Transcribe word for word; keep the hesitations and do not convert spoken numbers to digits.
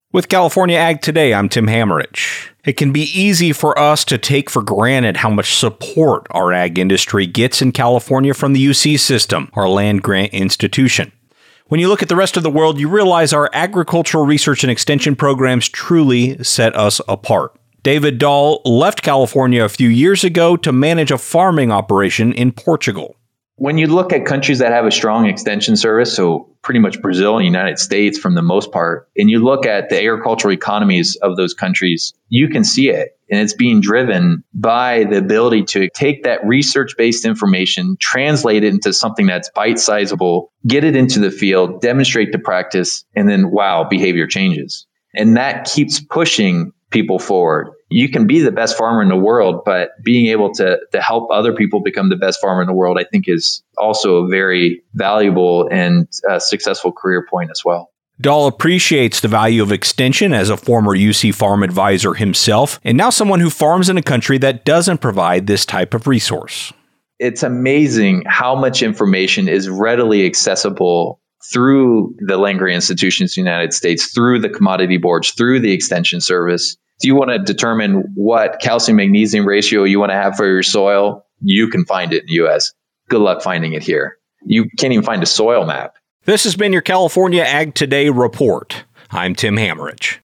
With California Ag Today, I'm Tim Hammerich. It can be easy for us to take for granted how much support our ag industry gets in California from the U C system, our land grant institution. When you look at the rest of the world, you realize our agricultural research and extension programs truly set us apart. David Dahl left California a few years ago to manage a farming operation in Portugal. When you look at countries that have a strong extension service, so pretty much Brazil and the United States for the most part, and you look at the agricultural economies of those countries, you can see it. And it's being driven by the ability to take that research-based information, translate it into something that's bite-sizable, get it into the field, demonstrate the practice, and then, wow, behavior changes. And that keeps pushing people forward. You can be the best farmer in the world, but being able to, to help other people become the best farmer in the world, I think is also a very valuable and uh, successful career point as well. Dahl appreciates the value of extension as a former U C farm advisor himself, and now someone who farms in a country that doesn't provide this type of resource. It's amazing how much information is readily accessible through the land grant institutions in the United States, through the commodity boards, through the extension service. If you want to determine what calcium magnesium ratio you want to have for your soil, you can find it in the U S. Good luck finding it here. You can't even find a soil map. This has been your California Ag Today report. I'm Tim Hammerich.